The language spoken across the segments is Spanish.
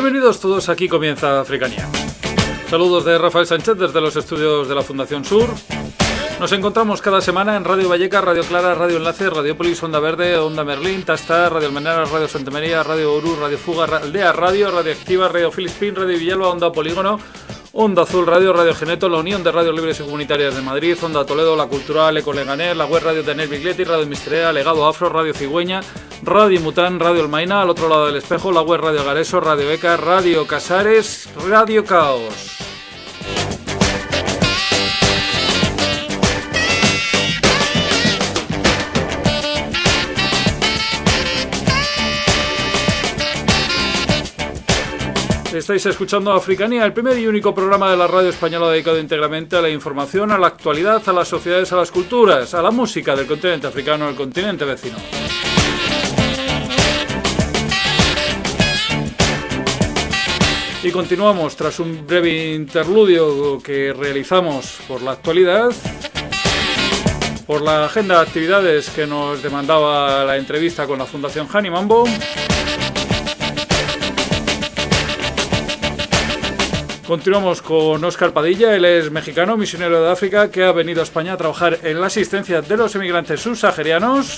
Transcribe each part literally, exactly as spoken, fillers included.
Bienvenidos todos, aquí comienza Africanía. Saludos de Rafael Sánchez desde los estudios de la Fundación Sur. Nos encontramos cada semana en Radio Vallecas, Radio Clara, Radio Enlace, Radiopolis, Onda Verde, Onda Merlín, Tastar, Radio Almenara, Radio Santa María, Radio Oru, Radio Fuga, Aldea Radio, Radio Activa, Radio Filispín, Radio Villalba, Onda Polígono, Onda Azul Radio, Radio Geneto, la Unión de Radios Libres y Comunitarias de Madrid, Onda Toledo, La Cultural, Eco Leganés, la web Radio Tener Biglietti, Radio Mistrea, Legado Afro, Radio Cigüeña, Radio Mután, Radio Almaina, al otro lado del espejo, la web Radio Gareso, Radio Beca, Radio Casares, Radio Caos. Estáis escuchando Africanía, el primer y único programa de la radio española dedicado íntegramente a la información, a la actualidad, a las sociedades, a las culturas, a la música del continente africano, el continente vecino. Y continuamos tras un breve interludio que realizamos por la actualidad, por la agenda de actividades que nos demandaba la entrevista con la Fundación Hani Mambo. Continuamos con Óscar Padilla, él es mexicano, misionero de África, que ha venido a España a trabajar en la asistencia de los emigrantes subsaharianos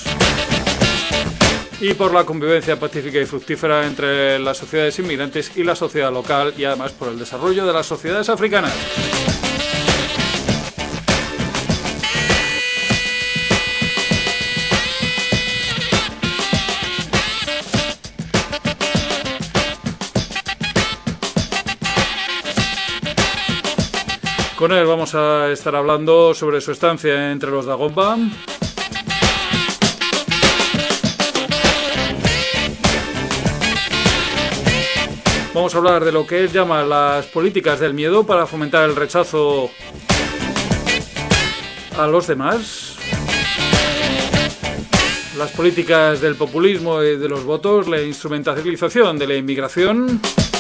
y por la convivencia pacífica y fructífera entre las sociedades inmigrantes y la sociedad local, y además por el desarrollo de las sociedades africanas. Con él vamos a estar hablando sobre su estancia entre los Dagomba, vamos a hablar de lo que él llama las políticas del miedo para fomentar el rechazo a los demás, las políticas del populismo y de los votos, la instrumentalización de la inmigración.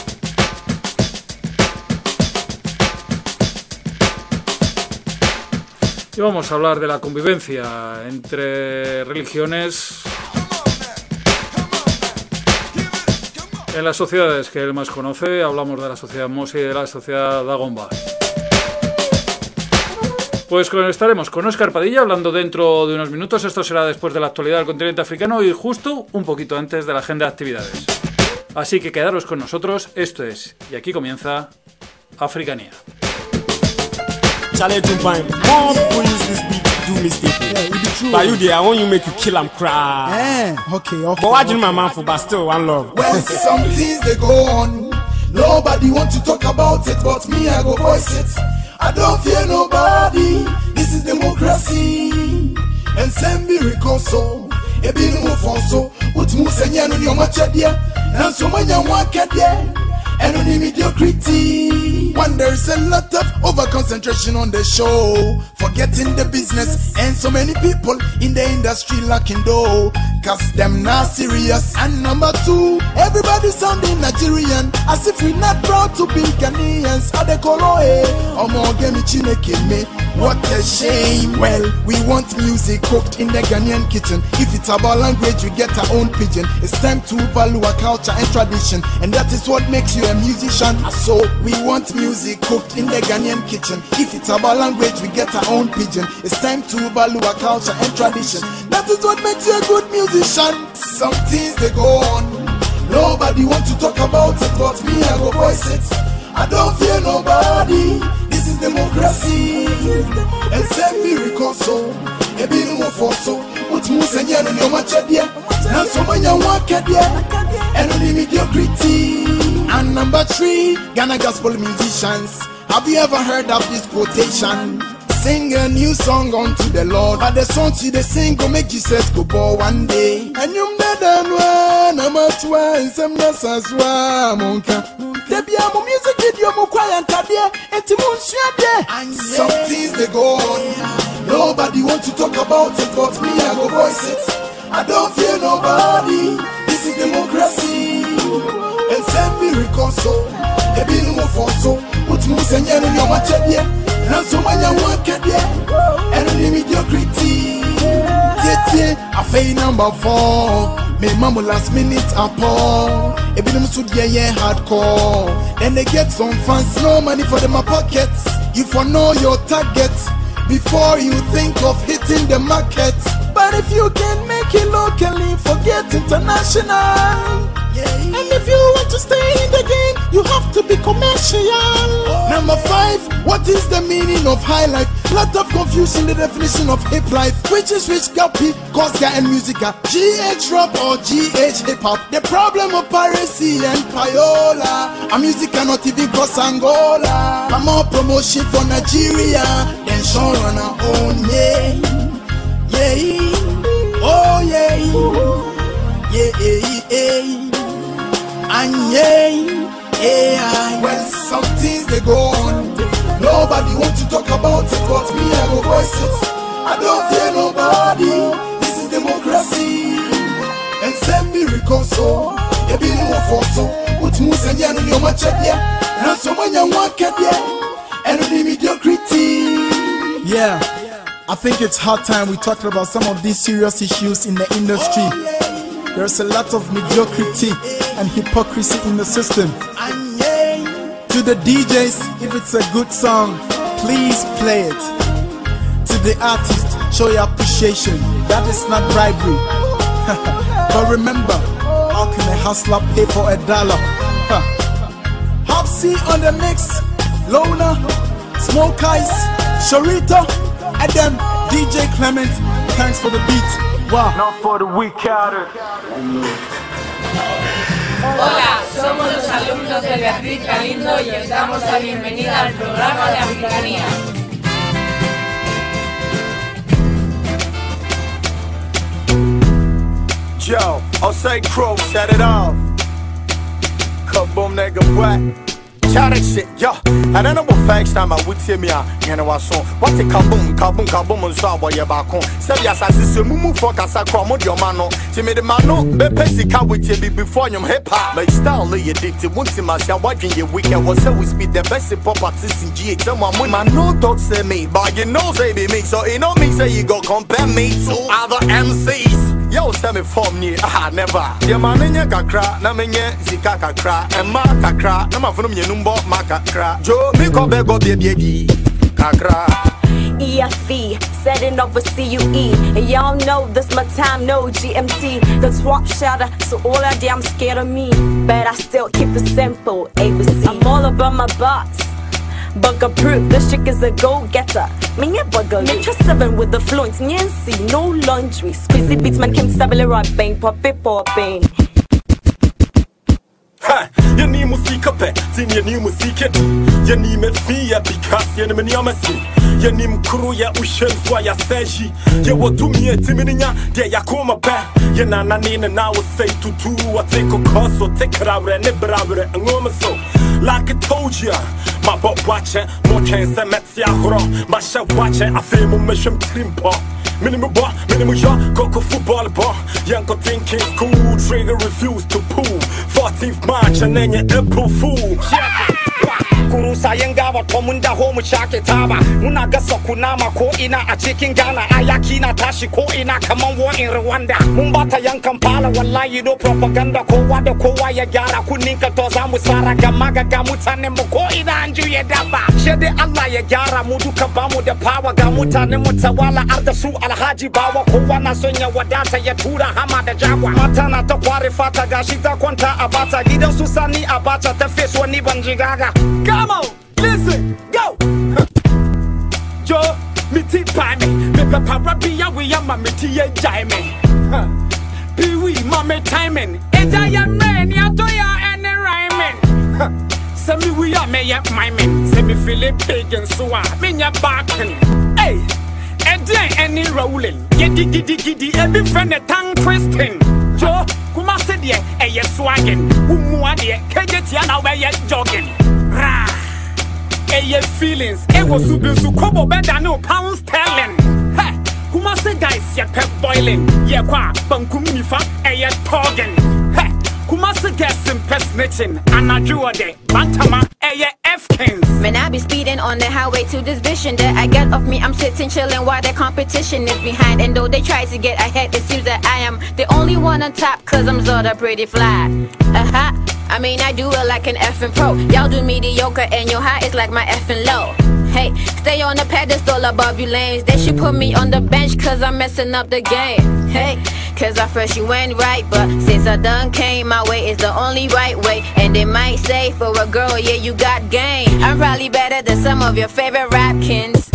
Y vamos a hablar de la convivencia entre religiones en las sociedades que él más conoce. Hablamos de la sociedad Mosi y de la sociedad Dagomba. Pues estaremos con Óscar Padilla hablando dentro de unos minutos. Esto será después de la actualidad del continente africano y justo un poquito antes de la agenda de actividades. Así que quedaros con nosotros. Esto es, y aquí comienza, Africanía. Challenge to find more people use this beat to do mistake. Yeah, it be true. But you there, I want you make you kill and cry. Eh, okay, okay. But watching my man for, but still one love. When some things they go on, nobody want to talk about it, but me I go voice it. I don't fear nobody. This is democracy, and send me reconcile. E be no for so. What mu senya no ni o ma chedia, na so manya wa kedia. And on mediocrity, when there's a lot of over concentration on the show, forgetting the business, and so many people in the industry lacking dough, cause them not serious. And number two, everybody sounding Nigerian, as if we're not proud to be Ghanaians. Adekoloe, omo gemi chineke me, what a shame. Well, we want music cooked in the Ghanaian kitchen. If it's about language, we get our own pidgin. It's time to value our culture and tradition, and that is what makes you a musician. So we want music cooked in the Ghanaian kitchen. If it's about language, we get our own pidgin. It's time to value our culture and tradition. That is what makes you a good musician. Some things they go on, nobody want to talk about it, but me I go voice it. I don't fear nobody. This is democracy, and send me reconcile. E be no for so. What mu senya no ni o ma chedia, na so manya wa kedia. And on mediocrity. And number three, Ghana gospel musicians. Have you ever heard of this quotation? Sing a new song unto the Lord, but the songs you they sing go make Jesus go born one day. And you made one, number two, and some nasaswa monka. Debi amu music video mu kwaya ntade, enti mu nsuade. And some things they go on, nobody want to talk about it, but me I go voice it. I don't fear nobody. This is democracy, and send me reconcile. E be no for so. Put mu senya no your machedie. And so when you want get there, and the mediocrity, Tete, I Afei number four. Me mama last minute apart. Ebi them so yeah yeah hardcore. Then they get some fans, no money for them pockets. You for know your target before you think of hitting the market. But if you can make it locally, forget international. Yeah. And if you want to stay in the game, you have to be commercial. Oh. Number five, what is the meaning of high life? Lot of confusion, the definition of hip life. Which is which gappy, Cosga and musica? G H rap or G H hip hop? The problem of piracy and payola. A music cannot even cross Angola. Come on, promotion for Nigeria, then show on our own, yeah. Yeah, oh yeah, yeah, yeah, yeah. And yeah, yeah. Well, some things they go on. Nobody want to talk about it, but me I go voice it. I don't fear nobody. This is democracy. And send me reconcile. You be no for so. Put moose and yan in your match yeah. And so when you want get yeah. And the mediocrity. Yeah. I think it's hard time we talked about some of these serious issues in the industry. There's a lot of mediocrity and hypocrisy in the system. To the D Js, if it's a good song, please play it. To the artist, show your appreciation. That is not bribery. But remember, how can a hustler pay for a dollar? Hopsy on the mix, Lona, Smoke Ice, Sharita, and then D J Clement. Thanks for the beat. Wow. Not for the weak out. Hola, somos los alumnos de Beatriz Galindo y os damos la bienvenida al programa de Africanía. Yo, Osei Crow, set it off. Kaboom, nigga, what? Chat that shit, yo. I don't know what facts time I would see me out. You know what song? What's it kaboom, kaboom, kaboom, and so what you're back on. Say, yes, I see some move for Casa Cromod, your man. To me, the man, no, be pessy car with you before you hip hop. My style, lay addicted. Once in my shop, watching your weekend was always be the best pop artist in G H. Someone with my no dog say me, but you know, say be me. So, you know me, say you go compare me to other M Cs. Yo, send me from me, ah, never. Your man in your kakra, na menye, zika kakra, and ma kakra, na ma from your number, ma kakra. Joe, me go bego baby, kakra. E F E, setting up with C U E. And y'all know this my time, no G M T. The swap shatter, so all that damn scared of me. But I still keep it simple, A B C. I'm all about my boss. Bugger proof, this chick is a go-getter. Me yeah bugger me trust seven with the fluent. Nancy, no laundry. Squeezy beats man came stabile right bang, pop it popping. Ha, you need music pet, sing your new music. You need me fear because you need me mercy. You need crew ya ushen for ya seji. You will do me a timinia, there ya come a pair. You na na nina now say to two or take a course or take it out and never and woman so. Like I told ya, my butt watcher, more chance than Metsia Horo, my chef watcher, I feel my mission trimpo. Minimum bar, minimum yacht, coco football bar. Young thinking school, trigger refuse to pull. fourteenth March and then you April Fool. Kurusa yenga wa tomunda home chake taba Munaga sokunama ko ina a chicken Ghana Ayaki na tashi ko ina kaman war in Rwanda Mumbata yang Kampala wallahi no propaganda ko wada ko waya gyara kuninka to zamu sara gamaga ga mutane mu ko ina anju ya daba Shede Allah ya gyara mu duka bamu da power ga mutane mu tawala arda su alhaji bawa ko wana sonya wadata ya tura hama da jagwa Mata na ta kware fata gashi ta kwanta a bata gidan su sani a bata ta face wani banjigaga Come on, listen, go. Joe, me tea pie me, me papa be a we am me tea jaime. Be we mama timing. It's a young man, ya to ya and rhyming. Send me we are me up my men. Send me feeling big and so on. Me ya barking. Hey, and then any rolling. Giddy giddy giddy, every friend a tongue twisting. Joe, kuma said ye, a ye swagging. Umwa de, Kajetiana where ye jogging. Rah, eh, feelings. Eh, was so good, so couple better no pounds sterling. Hey, kuma say guys, ya pep boiling. Yeah, qua, bunkum nifa, eh, ya togging. Hey, kuma say gas and press snitching. And I drew a day, Bantama, A F Kings. Man, I be speeding on the highway to this vision that I get off me. I'm sitting chilling while the competition is behind. And though they try to get ahead, it seems that I am the only one on top, cause I'm sorta pretty fly. Uh-huh. I mean, I do it like an effing pro. Y'all do mediocre and your high is like my effing low. Hey, stay on the pedestal above you lanes. They should put me on the bench cause I'm messing up the game. Hey, cause I first you went right, but since I done came my way is the only right way. And they might say for a girl, yeah, you got game. I'm probably better than some of your favorite rapkins.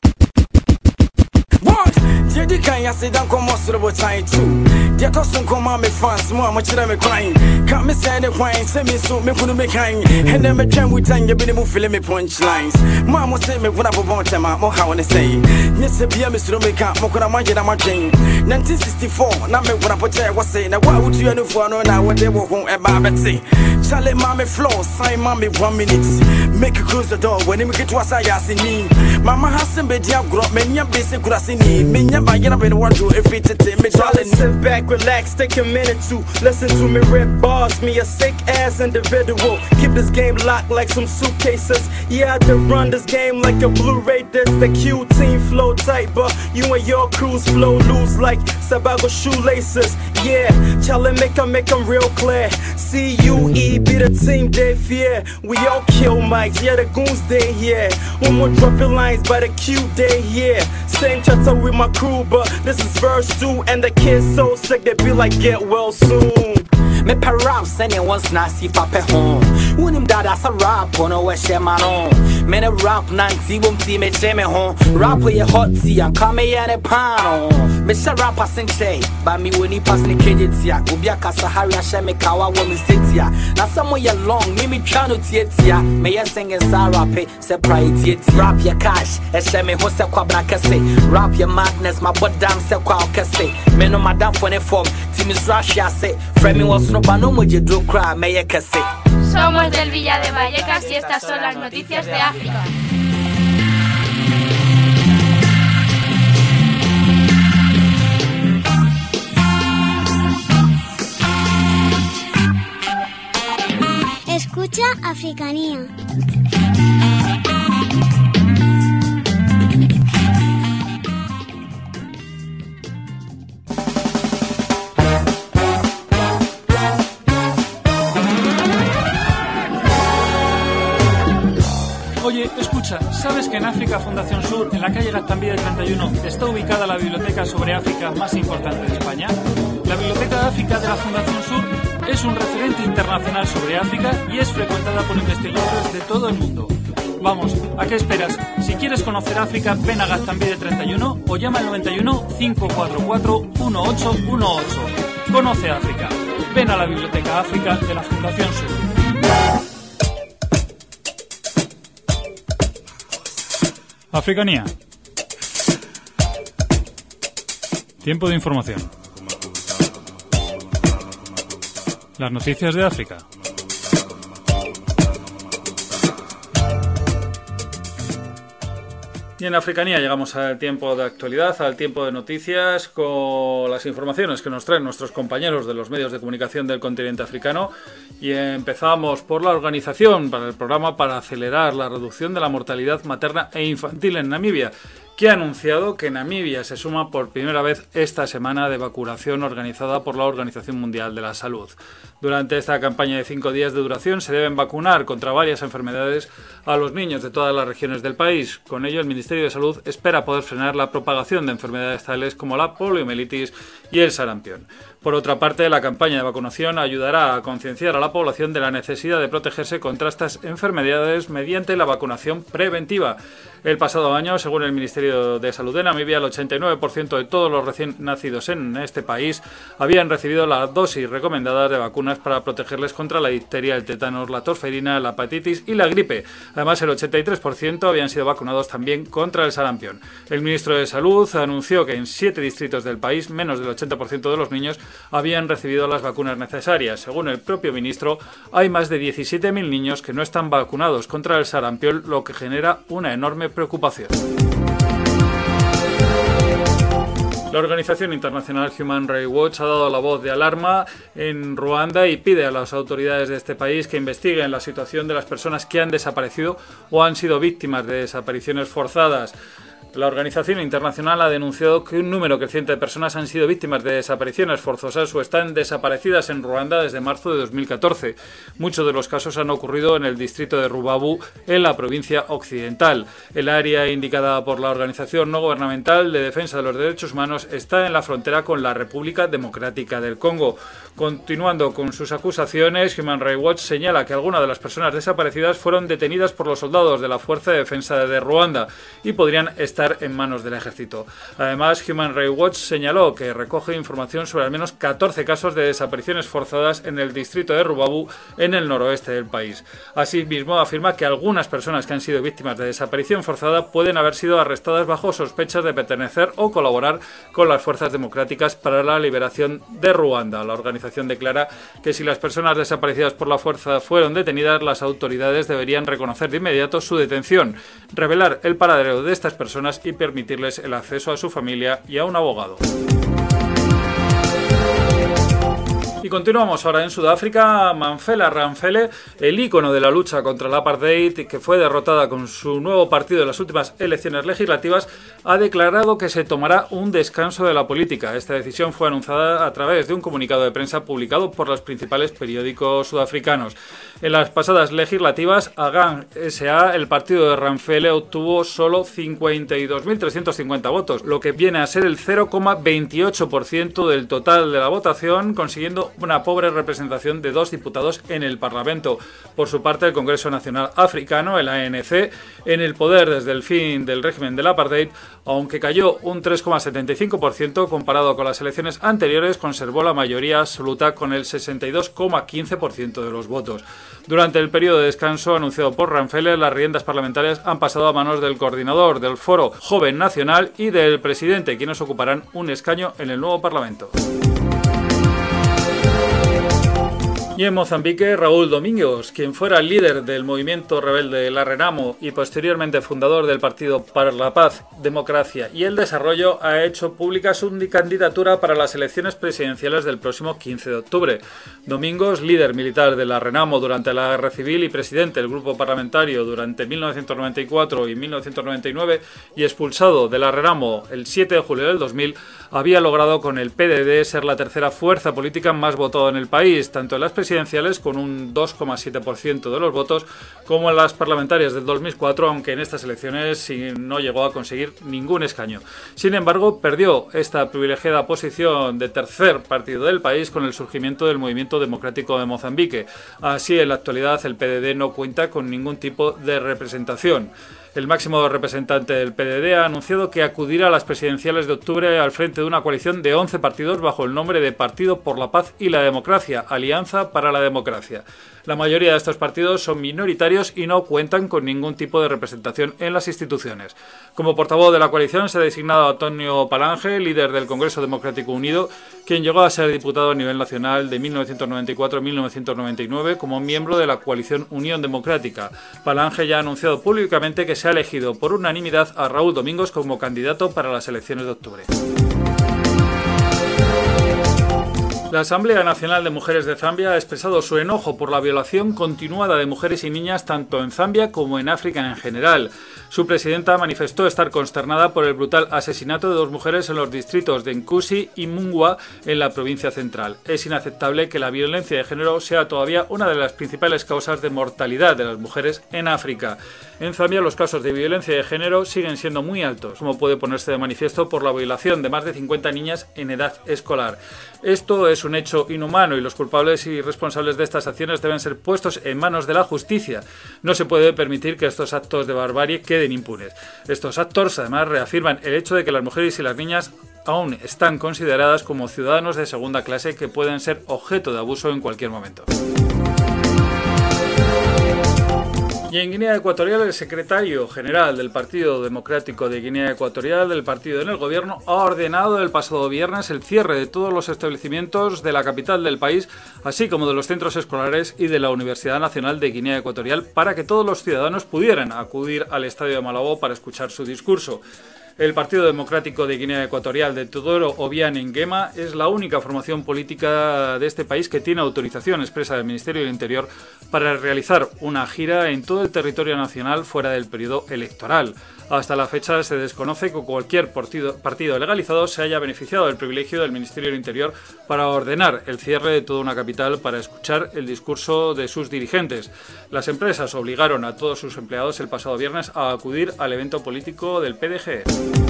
What? Jadi kan ya se dan komo soro time too. Dia to sun koma me fans mo am chira me crying. Can me say the wine say me so me kunu me kind. And them me try with time you be me feel me punchlines. Mo am say me gonna bo tema mo how wanna say. Yes bia me soro me ka mo kona manje na madwen. nineteen sixty-four na me gonna put what say na why would you no for no na what they wo ho e ba beti. Chale mama flow sign mama one minute. Make you close the door when him get to us I see me. Mama hasn't be dia grow me nya basic kurasini. Me nya ba yena be want to if it me darling. Sit back, relax, take a minute to listen to me rip bars. Me a sick ass individual. Keep this game locked like some suitcases. Yeah, I can run this game like a Blu-ray disc. The Q team flow tight, but you and your crews flow loose like Sabago shoelaces. Yeah, challenge make them make them real clear. C U E be the team they fear. We all kill mics, yeah the goons they here. One more dropping lines by the Q they here. Same chatter with my crew, but this is verse two, and the kids so sick they be like get well soon. Me per rap sending once na si papa home. When him dad as a rap on a share man on. Me a rap nanti wum ti me shame home. Rap with your hot tea and come here and a pan on. Me share rap passing shay, but me when he pass the credit ya. Ubia kasahari a share me kawa woman sit ya. Now somewhere you long, me me trying to tiet ya. Me ya singing sa rap it, separate it. Rap your cash, a share me hose kwa brakase. Rap your madness, my butt damn se kwa okase. Me no madam for the form, team is rush ya say. Friend me was no bano mo je do cry, me ya kase. Somos del Villa de Vallecas y estas son las noticias de África. Escucha Africanía. Oye, escucha, ¿sabes que en África Fundación Sur, en la calle Gaztambide treinta y uno, está ubicada la biblioteca sobre África más importante de España? La Biblioteca de África de la Fundación Sur es un referente internacional sobre África y es frecuentada por investigadores de todo el mundo. Vamos, ¿a qué esperas? Si quieres conocer África, ven a Gaztambide treinta y uno o llama al noventa y uno, cinco cuatro cuatro, uno ocho uno ocho. Conoce África. Ven a la Biblioteca África de la Fundación Sur. Africanía. Tiempo de información. Las noticias de África. Y en Africanía llegamos al tiempo de actualidad, al tiempo de noticias, con las informaciones que nos traen nuestros compañeros de los medios de comunicación del continente africano. Y empezamos por la organización para el programa para acelerar la reducción de la mortalidad materna e infantil en Namibia, que ha anunciado que Namibia se suma por primera vez esta semana de vacunación organizada por la Organización Mundial de la Salud. Durante esta campaña de cinco días de duración se deben vacunar contra varias enfermedades a los niños de todas las regiones del país. Con ello, el Ministerio de Salud espera poder frenar la propagación de enfermedades tales como la poliomielitis y el sarampión. Por otra parte, la campaña de vacunación ayudará a concienciar a la población de la necesidad de protegerse contra estas enfermedades mediante la vacunación preventiva. El pasado año, según el Ministerio de Salud de Namibia, el ochenta y nueve por ciento de todos los recién nacidos en este país habían recibido la dosis recomendada de vacunas para protegerles contra la difteria, el tétanos, la tosferina, la hepatitis y la gripe. Además, el ochenta y tres por ciento habían sido vacunados también contra el sarampión. El ministro de Salud anunció que en siete distritos del país, menos del ochenta por ciento de los niños habían recibido las vacunas necesarias. Según el propio ministro, hay más de diecisiete mil niños que no están vacunados contra el sarampión, lo que genera una enorme preocupación. La organización internacional Human Rights Watch ha dado la voz de alarma en Ruanda y pide a las autoridades de este país que investiguen la situación de las personas que han desaparecido o han sido víctimas de desapariciones forzadas. La organización internacional ha denunciado que un número creciente de personas han sido víctimas de desapariciones forzosas o están desaparecidas en Ruanda desde marzo de dos mil catorce. Muchos de los casos han ocurrido en el distrito de Rubavu, en la provincia occidental. El área indicada por la organización no gubernamental de defensa de los derechos humanos está en la frontera con la República Democrática del Congo. Continuando con sus acusaciones, Human Rights Watch señala que algunas de las personas desaparecidas fueron detenidas por los soldados de la Fuerza de Defensa de Ruanda y podrían estar en manos del ejército. Además, Human Rights Watch señaló que recoge información sobre al menos catorce casos de desapariciones forzadas en el distrito de Rubavu, en el noroeste del país. Asimismo, afirma que algunas personas que han sido víctimas de desaparición forzada pueden haber sido arrestadas bajo sospechas de pertenecer o colaborar con las fuerzas democráticas para la liberación de Ruanda. La organización declara que si las personas desaparecidas por la fuerza fueron detenidas, las autoridades deberían reconocer de inmediato su detención, revelar el paradero de estas personas y permitirles el acceso a su familia y a un abogado. Y continuamos ahora en Sudáfrica. Manfela Ramphele, el ícono de la lucha contra el apartheid, que fue derrotada con su nuevo partido en las últimas elecciones legislativas, ha declarado que se tomará un descanso de la política. Esta decisión fue anunciada a través de un comunicado de prensa publicado por los principales periódicos sudafricanos. En las pasadas legislativas, Agang S A, el partido de Ramphele, obtuvo solo cincuenta y dos mil trescientos cincuenta votos, lo que viene a ser el cero coma veintiocho por ciento del total de la votación, consiguiendo una pobre representación de dos diputados en el Parlamento. Por su parte, el Congreso Nacional Africano, el A N C, en el poder desde el fin del régimen del apartheid, aunque cayó un tres coma setenta y cinco por ciento comparado con las elecciones anteriores, conservó la mayoría absoluta con el sesenta y dos coma quince por ciento de los votos. Durante el periodo de descanso anunciado por Ramphele, las riendas parlamentarias han pasado a manos del coordinador del Foro Joven Nacional y del presidente, quienes ocuparán un escaño en el nuevo Parlamento. Y en Mozambique, Raúl Domingos, quien fuera líder del movimiento rebelde La Renamo y posteriormente fundador del Partido para la Paz, Democracia y el Desarrollo, ha hecho pública su candidatura para las elecciones presidenciales del próximo quince de octubre. Domingos, líder militar de La Renamo durante la Guerra Civil y presidente del grupo parlamentario durante mil novecientos noventa y cuatro y mil novecientos noventa y nueve y expulsado de La Renamo el siete de julio del dos mil, había logrado con el P D D ser la tercera fuerza política más votada en el país, tanto en las presidenciales con un dos coma siete por ciento de los votos, como en las parlamentarias del dos mil cuatro, aunque en estas elecciones no llegó a conseguir ningún escaño. Sin embargo, perdió esta privilegiada posición de tercer partido del país con el surgimiento del Movimiento Democrático de Mozambique. Así, en la actualidad, el P D D no cuenta con ningún tipo de representación. El máximo representante del P D D ha anunciado que acudirá a las presidenciales de octubre al frente de una coalición de once partidos bajo el nombre de Partido por la Paz y la Democracia, Alianza para la Democracia. La mayoría de estos partidos son minoritarios y no cuentan con ningún tipo de representación en las instituciones. Como portavoz de la coalición se ha designado a Antonio Palange, líder del Congreso Democrático Unido, quien llegó a ser diputado a nivel nacional de mil novecientos noventa y cuatro a mil novecientos noventa y nueve como miembro de la coalición Unión Democrática. Palange ya ha anunciado públicamente que se ha elegido por unanimidad a Raúl Domingos como candidato para las elecciones de octubre. La Asamblea Nacional de Mujeres de Zambia ha expresado su enojo por la violación continuada de mujeres y niñas tanto en Zambia como en África en general. Su presidenta manifestó estar consternada por el brutal asesinato de dos mujeres en los distritos de Nkusi y Mungwa en la provincia central. Es inaceptable que la violencia de género sea todavía una de las principales causas de mortalidad de las mujeres en África. En Zambia los casos de violencia de género siguen siendo muy altos, como puede ponerse de manifiesto por la violación de más de cincuenta niñas en edad escolar. Esto es un hecho inhumano y los culpables y responsables de estas acciones deben ser puestos en manos de la justicia. No se puede permitir que estos actos de barbarie queden impunes. Estos actos además reafirman el hecho de que las mujeres y las niñas aún están consideradas como ciudadanos de segunda clase que pueden ser objeto de abuso en cualquier momento. Y en Guinea Ecuatorial, el secretario general del Partido Democrático de Guinea Ecuatorial, del partido en el gobierno, ha ordenado el pasado viernes el cierre de todos los establecimientos de la capital del país, así como de los centros escolares y de la Universidad Nacional de Guinea Ecuatorial, para que todos los ciudadanos pudieran acudir al estadio de Malabo para escuchar su discurso. El Partido Democrático de Guinea Ecuatorial de Teodoro Obiang Nguema es la única formación política de este país que tiene autorización expresa del Ministerio del Interior para realizar una gira en todo el territorio nacional fuera del periodo electoral. Hasta la fecha se desconoce que cualquier partido, partido legalizado se haya beneficiado del privilegio del Ministerio del Interior para ordenar el cierre de toda una capital para escuchar el discurso de sus dirigentes. Las empresas obligaron a todos sus empleados el pasado viernes a acudir al evento político del P D G.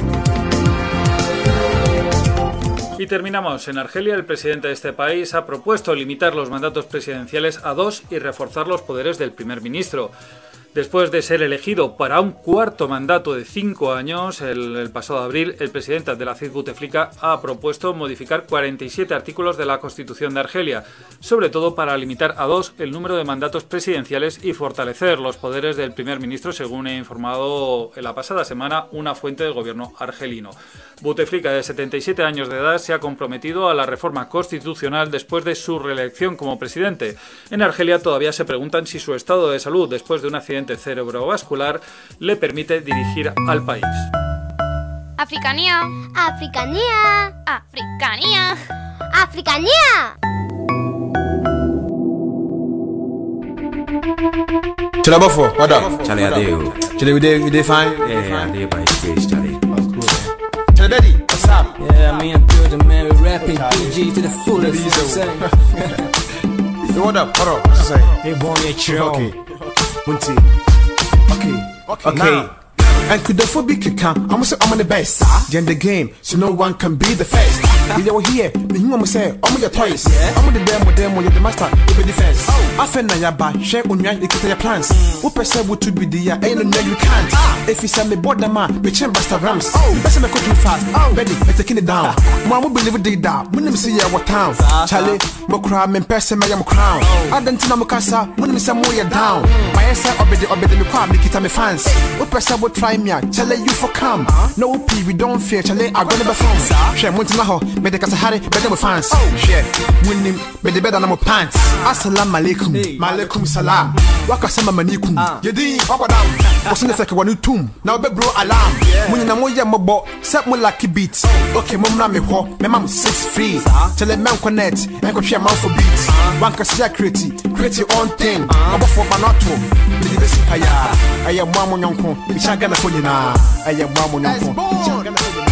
Y terminamos. En Argelia, el presidente de este país ha propuesto limitar los mandatos presidenciales a dos y reforzar los poderes del primer ministro. Después de ser elegido para un cuarto mandato de cinco años, el, el pasado abril, el presidente Abdelaziz Bouteflika ha propuesto modificar cuarenta y siete artículos de la Constitución de Argelia, sobre todo para limitar a dos el número de mandatos presidenciales y fortalecer los poderes del primer ministro, según ha informado en la pasada semana una fuente del gobierno argelino. Bouteflika, de setenta y siete años de edad, se ha comprometido a la reforma constitucional después de su reelección como presidente. En Argelia todavía se preguntan si su estado de salud después de un accidente cerebrovascular le permite dirigir al país. Africanía, Africanía, Africanía, Africanía. Chilabofo, what up? Charlie, I do. Charlie, we did, we did fine? Yeah, yeah, I did by space, Charlie. That's cool. Charlie, Daddy, what's up? Yeah, me and Builder, man, we rapping P G to the fullest. You know what I'm saying? Hey, what up? What up? What's you say? Hey, boy, it's true. Okay. One T. Okay. Okay. Okay. Now. And could the phobic come? I'm gonna say I'm on the best. Then the game, so no one can be the first. If they were here, me I'm gonna say, I'm with your toys. I'm with the demo, demo, you're the master, you're the defense. I feel na yaba, share on your, you can your plans. Who perceive what to be the ain't no you can't. If you send me board the man, be chain basta rams. You better make it too fast. Ready, we're taking it down. Mom will believe it down. When them see ya what town. Charlie, mo crown, me person, me am crown. I don't know Mukasa, when me say more you down. My answer, obey the obey the crowd, make it a me fans. Who perceive what try me, Charlie, you for come. No P, we don't fear, Charlie, I'm gonna be from. Share, want to know, me the Kasahari, better with fans. Share, win him, be the better than my pants. Assalamu alaikum, malaikum salam. Wakasama manikum, Yedi, Wawadam. What's in the second one, tomb? Now be bro alarm. When you know your mobile, set me lucky beats. Okay, mom, me ho, my mom six free. Tell a man connect, and go share mouth for beats. One can share create, create your own thing. I'm for Manato, the best paya. I am one on your phone, which I'm gonna phone you now. I am one on your phone.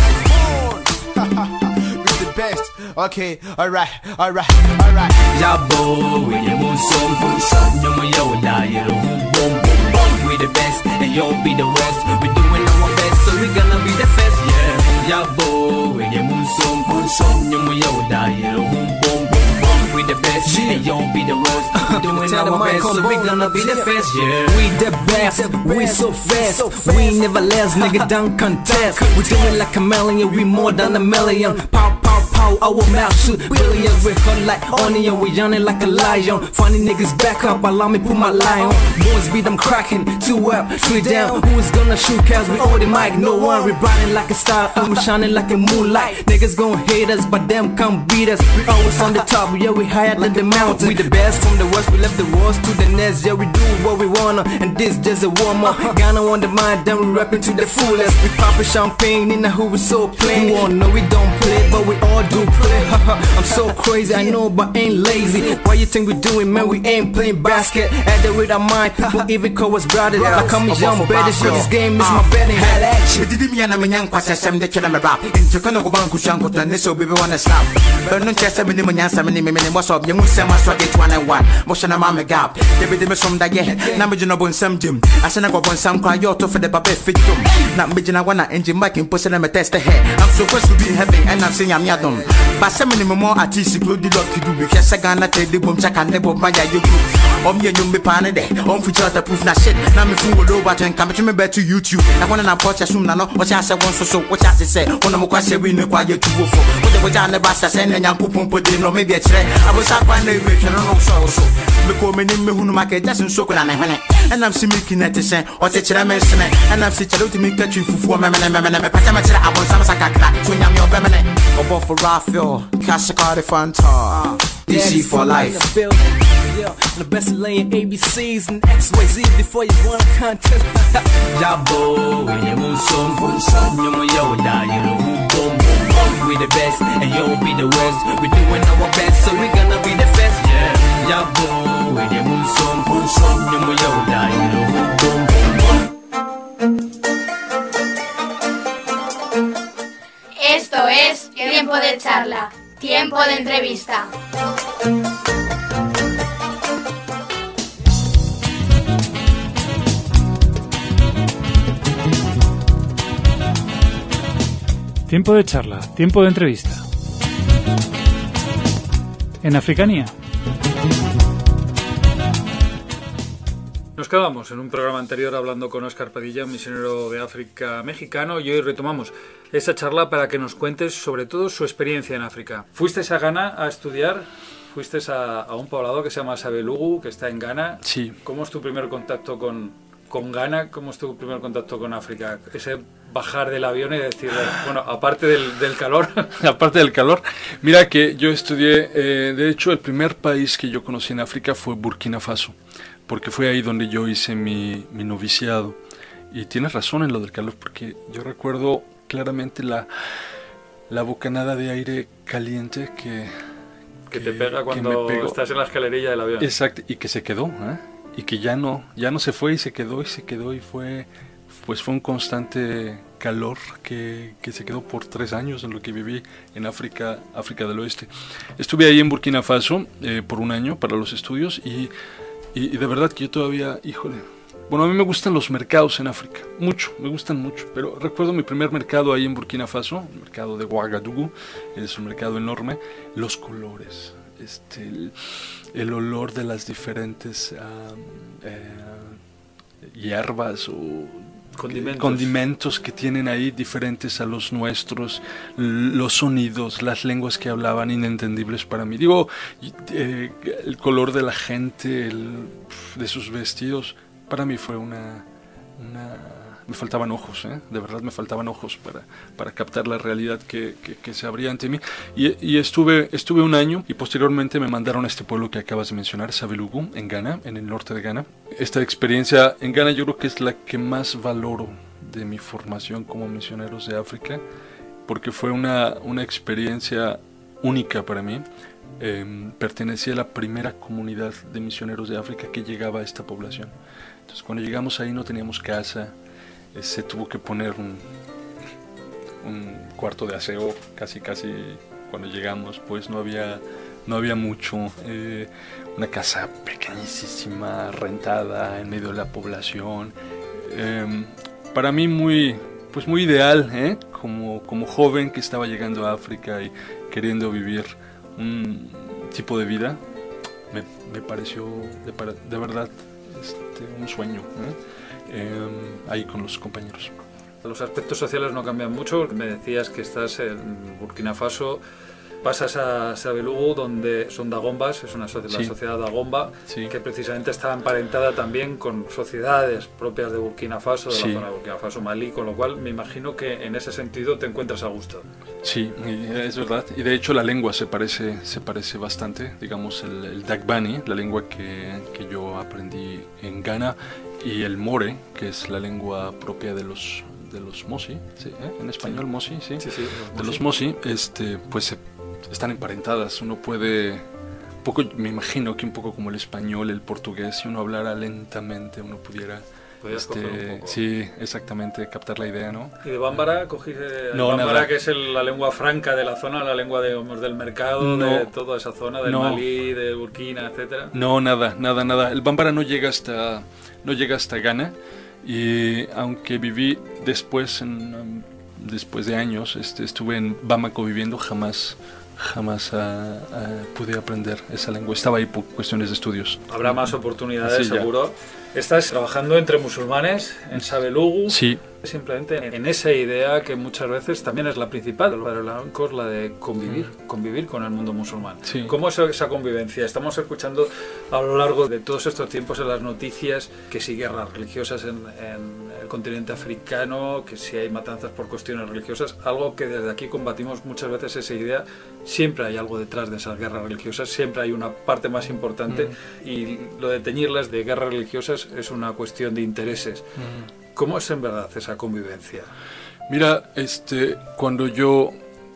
With the best. Okay, alright, alright, alright. Yabo, we the moon song, boom song, yo mo yo da yo boom boom boom. We the best, and you'll be the worst. We doing our best, so we gonna be the first, yeah. Yabo, we the moon song, boom song, yo mo yo da yo boom boom boom. We the best, and you'll be the worst. We doing our best, so we gonna be the first, yeah. We the best, we so fast, we never last, nigga don't contest. We doing like a million, we more than a million. Pow pow pow, our mouth shoot billions. We hot like onion, we yawning like a lion. Funny niggas back up, allow me put my lie on. Boys beat them cracking, two up, three down. Who's gonna shoot cows? We hold the mic, no one. We riding like a star, and we shining like a moonlight. Niggas gon' hate us, but them can't beat us. We always on the top, yeah, we higher than the mountain. We the best from the west, we left the wars to the nest. Yeah, we do what we wanna, and this just a warm up. Ghana on the mind, then we rapping to the fullest. We poppin' champagne in the hood, we so plain. You won't know we don't play, but we all do play. I'm so crazy, I know, but ain't lazy. Why you think we doing, man? We ain't playing basket. At the with our mind, people even call us brothers. Like I'm a young better, shit, this game is my betting. Hell action. We did me and I'm a young quash, I'm the killer rap. In Chicano Banku Shanko, and this will be one to stop. But no chest, I'm in the Manyan, I'm in the minute, what's up? You must say my swag at one and one. Motion of Mamma Gap. They be the from that yet. Namajino Bon Sam Jim. I send a go on some cry your to for the baby fit. Not Mijina Wana engine back in pushing them a test ahead. I'm supposed to be in heaven and I'm saying I'm Yadom. But some more artists include the lucky do because I can't take the boom check and never buy you. Om ye yum be pane de. Om feature the proof na shit. Now me fool low but and come to me back to YouTube. I want to approach assume na no. What I say one so so what I say. One of my questions we know quiet to go for. What the what I never say and young pupum put in no maybe a tray. I was up one day we can no so so. Me call me name me who no market doesn't so good and and I'm see making it say what a chairman and I'm see to me catching for me me me me me pass my chair I want some sakaka. So nyam your feminine. Obo for Raphael, Cash Card Fanta. D C for life. Yeah, the best at laying A B Cs and X Y Z before you run a contest. Jabo, we the moon song, moon song, you know yo, die, you know who boom boom boom. We the best and you'll be the worst. We doing our best, so we gonna be the best. Yeah, Jabo, we the moon song, moon song, you know yo, die, you know who boom boom boom. Esto es Tiempo de Charla, Tiempo de Entrevista. Tiempo de charla, tiempo de entrevista. En Africanía. Nos quedamos en un programa anterior hablando con Óscar Padilla, un misionero de África mexicano, y hoy retomamos esa charla para que nos cuentes sobre todo su experiencia en África. Fuiste a Ghana a estudiar, fuiste a, a un poblado que se llama Savelugu, que está en Ghana. Sí. ¿Cómo es tu primer contacto con, con Ghana? ¿Cómo es tu primer contacto con África? Ese bajar del avión y decir, bueno, aparte del, del calor. Aparte del calor, mira que yo estudié, eh, de hecho el primer país que yo conocí en África fue Burkina Faso, porque fue ahí donde yo hice mi, mi noviciado. Y tienes razón en lo del calor, porque yo recuerdo claramente la, la bocanada de aire caliente que... Que, que te pega cuando estás en la escalerilla del avión. Exacto, y que se quedó, ¿eh? Y que ya no, ya no se fue y se quedó y se quedó y fue... Pues fue un constante calor que, que se quedó por tres años en lo que viví en África, África del Oeste. Estuve ahí en Burkina Faso eh, por un año para los estudios y, y, y de verdad que yo todavía, híjole, bueno, a mí me gustan los mercados en África, mucho, me gustan mucho, pero recuerdo mi primer mercado ahí en Burkina Faso, el mercado de Ouagadougou, es un mercado enorme, los colores, este, el, el olor de las diferentes uh, eh, hierbas o Condimentos. condimentos que tienen ahí diferentes a los nuestros, los sonidos, las lenguas que hablaban inentendibles para mí. Digo, eh, el color de la gente, el, de sus vestidos, para mí fue una... una me faltaban ojos, ¿eh? De verdad me faltaban ojos para, para captar la realidad que, que, que se abría ante mí. Y, y estuve, estuve un año y posteriormente me mandaron a este pueblo que acabas de mencionar, Savelugu, en Ghana, en el norte de Ghana. Esta experiencia en Ghana yo creo que es la que más valoro de mi formación como misioneros de África, porque fue una, una experiencia única para mí. Eh, pertenecía a la primera comunidad de misioneros de África que llegaba a esta población. Entonces cuando llegamos ahí no teníamos casa, se tuvo que poner un, un cuarto de aseo casi casi cuando llegamos, pues no había no había mucho, eh, una casa pequeñísima rentada en medio de la población, eh, para mí muy pues muy ideal, ¿eh? como, como joven que estaba llegando a África y queriendo vivir un tipo de vida, me, me pareció de, de verdad este, un sueño, ¿eh? Eh, ahí con los compañeros. Los aspectos sociales no cambian mucho. Me decías que estás en Burkina Faso, pasas a Savelugu, donde son dagombas, es una sociedad, sí. La sociedad dagomba, sí. Que precisamente está emparentada también con sociedades propias de Burkina Faso, de sí. La zona de Burkina Faso, Malí, con lo cual me imagino que en ese sentido te encuentras a gusto. Sí, es verdad, y de hecho la lengua se parece, se parece bastante, digamos el, el Dagbani, la lengua que, que yo aprendí en Ghana, y el More, que es la lengua propia de los de los Mosi, ¿sí? ¿Eh? En español sí. Mosi, sí, sí, sí los de los Mosi, este, pues se, están emparentadas. Uno puede, un poco, me imagino que un poco como el español, el portugués, si uno hablara lentamente, uno pudiera, este, sí, exactamente, captar la idea, ¿no? ¿Y de Bambara cogiste no, Bambara, nada. que es el, la lengua franca de la zona, la lengua de, digamos, del mercado, no, de toda esa zona, del no. Malí, de Burkina, etcétera? No, nada, nada, nada. El Bambara no llega hasta no llega hasta Ghana, y aunque viví después en, um, después de años este, estuve en Bamako viviendo, jamás jamás uh, uh, pude aprender esa lengua. Estaba ahí por cuestiones de estudios. Habrá más oportunidades, sí, seguro. Estás trabajando entre musulmanes en Savelugu. Sí. Simplemente en esa idea que muchas veces también es la principal para el ANCOS, la de convivir, mm. convivir con el mundo musulmán. Sí. ¿Cómo es esa convivencia? Estamos escuchando a lo largo de todos estos tiempos en las noticias que sí guerras religiosas en, en el continente africano, que si hay matanzas por cuestiones religiosas, algo que desde aquí combatimos muchas veces esa idea. Siempre hay algo detrás de esas guerras religiosas, siempre hay una parte más importante, mm. y lo de teñirlas de guerras religiosas es una cuestión de intereses. Mm. ¿Cómo es en verdad esa convivencia? Mira, este, cuando yo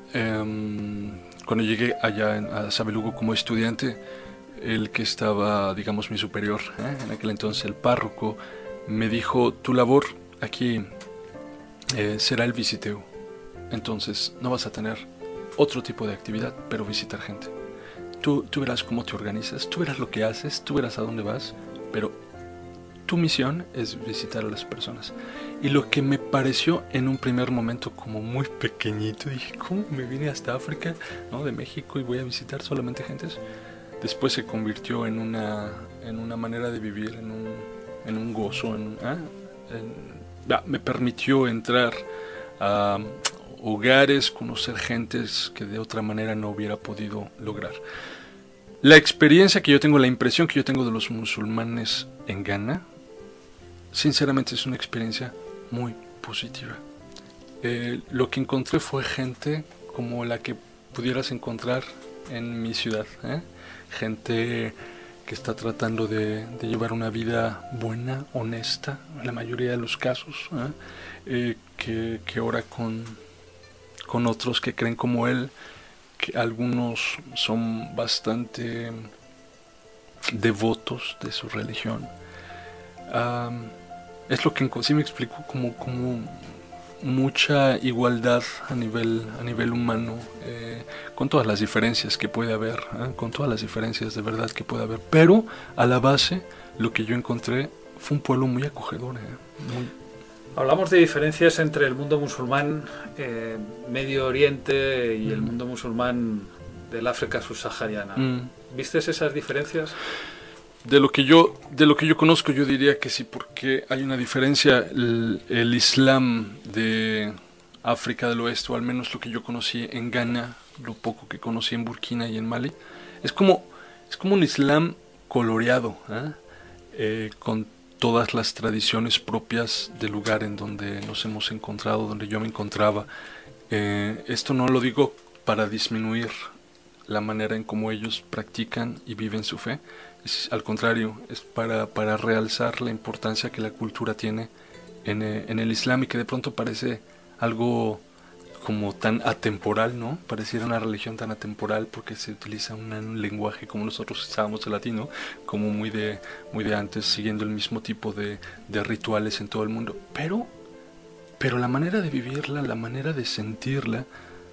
eh, cuando llegué allá en, a Sabelugo como estudiante, el que estaba, digamos, mi superior, ¿eh? en aquel entonces el párroco, me dijo: tu labor aquí eh, será el visiteo. Entonces no vas a tener otro tipo de actividad, pero visitar gente. Tú, tú verás cómo te organizas, tú verás lo que haces, tú verás a dónde vas, pero tu misión es visitar a las personas. Y lo que me pareció en un primer momento como muy pequeñito, dije: ¿cómo me vine hasta África, ¿no? de México, y voy a visitar solamente gentes? Después se convirtió en una, en una manera de vivir, en un, en un gozo. En, ¿eh? en, ya, me permitió entrar a hogares, conocer gentes que de otra manera no hubiera podido lograr. La experiencia que yo tengo, la impresión que yo tengo de los musulmanes en Ghana, sinceramente es una experiencia muy positiva. Eh, lo que encontré fue gente como la que pudieras encontrar en mi ciudad, ¿eh? Gente que está tratando de, de llevar una vida buena, honesta, en la mayoría de los casos, ¿eh? Eh, que, que ora con, con otros que creen como él, que algunos son bastante devotos de su religión. Um, es lo que sí me explico, como, como mucha igualdad a nivel, a nivel humano, eh, con todas las diferencias que puede haber, ¿eh? con todas las diferencias de verdad que puede haber, pero a la base lo que yo encontré fue un pueblo muy acogedor. ¿eh? Muy... Hablamos de diferencias entre el mundo musulmán, eh, Medio Oriente, y mm. el mundo musulmán del África subsahariana. Mm. ¿Vistes esas diferencias? De lo que yo de lo que yo conozco, yo diría que sí, porque hay una diferencia. El, el Islam de África del Oeste, o al menos lo que yo conocí en Ghana, lo poco que conocí en Burkina y en Mali, es como es como un Islam coloreado, ¿eh? Eh, con todas las tradiciones propias del lugar en donde nos hemos encontrado, donde yo me encontraba. Eh, esto no lo digo para disminuir la manera en cómo ellos practican y viven su fe. Es, al contrario, es para, para realzar la importancia que la cultura tiene en, eh, en el Islam, y que de pronto parece algo como tan atemporal, ¿no? Pareciera una religión tan atemporal porque se utiliza un, un lenguaje como nosotros usábamos el latino, como muy de, muy de antes, siguiendo el mismo tipo de, de rituales en todo el mundo. Pero, pero la manera de vivirla, la manera de sentirla,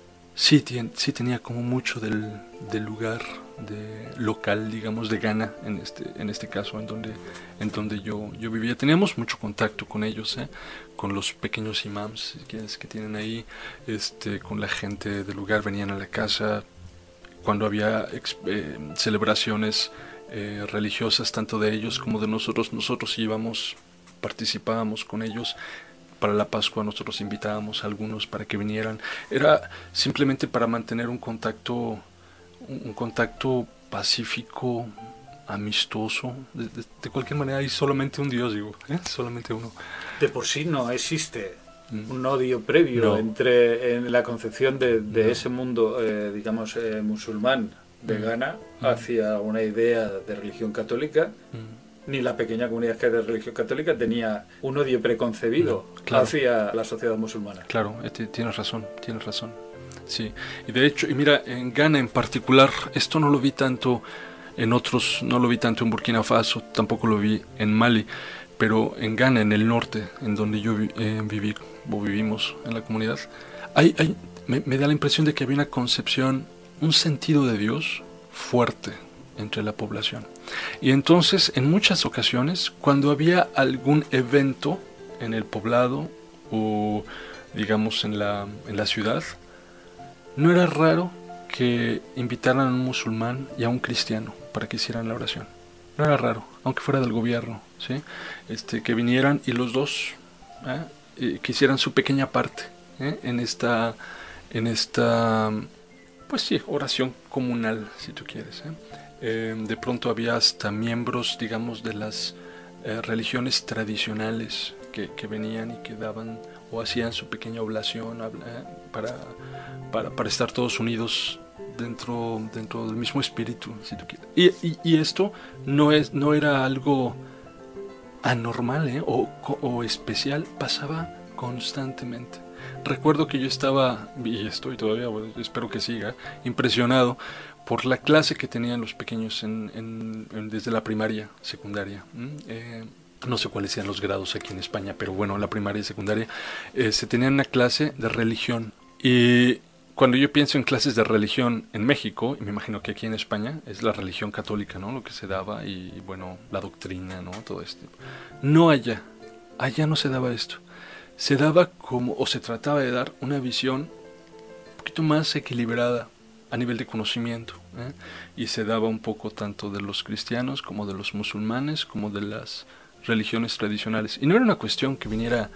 sí, tien, sí tenía como mucho del, del lugar de local, digamos, de Ghana, en este, en este caso, en donde, en donde yo, yo vivía. Teníamos mucho contacto con ellos, ¿eh? Con los pequeños imams que, que tienen ahí, este, con la gente del lugar. Venían a la casa cuando había eh, celebraciones eh, religiosas, tanto de ellos como de nosotros. Nosotros íbamos, participábamos con ellos. Para la Pascua nosotros invitábamos a algunos para que vinieran. Era simplemente para mantener un contacto, un contacto pacífico, amistoso. De, de, de cualquier manera hay solamente un Dios, digo, ¿eh? Solamente uno. De por sí no existe mm. un odio previo no. entre en la concepción de, de no. ese mundo, eh, digamos, eh, musulmán de mm. Ghana mm. hacia una idea de religión católica. Mm. Ni la pequeña comunidad que es de religión católica tenía un odio preconcebido no, claro. hacia la sociedad musulmana. Claro, tienes razón, tienes razón. Sí, y de hecho, y mira, en Ghana en particular, esto no lo vi tanto en otros, no lo vi tanto en Burkina Faso, tampoco lo vi en Mali, pero en Ghana, en el norte, en donde yo eh, viví, o vivimos en la comunidad, hay, hay, me, me da la impresión de que había una concepción, un sentido de Dios fuerte entre la población. Y entonces, en muchas ocasiones, cuando había algún evento en el poblado o, digamos, en la, en la ciudad, no era raro que invitaran a un musulmán y a un cristiano para que hicieran la oración. No era raro, aunque fuera del gobierno, ¿sí? Este, que vinieran y los dos ¿eh? eh, que hicieran su pequeña parte ¿eh? en esta, en esta, pues sí, oración comunal, si tú quieres, ¿eh? Eh, de pronto había hasta miembros, digamos, de las eh, religiones tradicionales que, que venían y que daban o hacían su pequeña oblación eh, para, para, para estar todos unidos dentro, dentro del mismo espíritu, si tú quieres. Y, y, y esto no, es, no era algo anormal ¿eh? o, o especial, pasaba constantemente. Recuerdo que yo estaba, y estoy todavía, bueno, espero que siga, impresionado por la clase que tenían los pequeños en, en, en, desde la primaria, secundaria. Eh, no sé cuáles sean los grados aquí en España, pero bueno, la primaria y secundaria, eh, se tenían una clase de religión. Y cuando yo pienso en clases de religión en México, y me imagino que aquí en España, es la religión católica, ¿no? Lo que se daba, y, y bueno, la doctrina, ¿no? Todo esto. No allá, allá no se daba esto. Se daba como, o se trataba de dar, una visión un poquito más equilibrada a nivel de conocimiento, ¿eh? Y se daba un poco tanto de los cristianos como de los musulmanes, como de las religiones tradicionales. Y no era una cuestión que viniera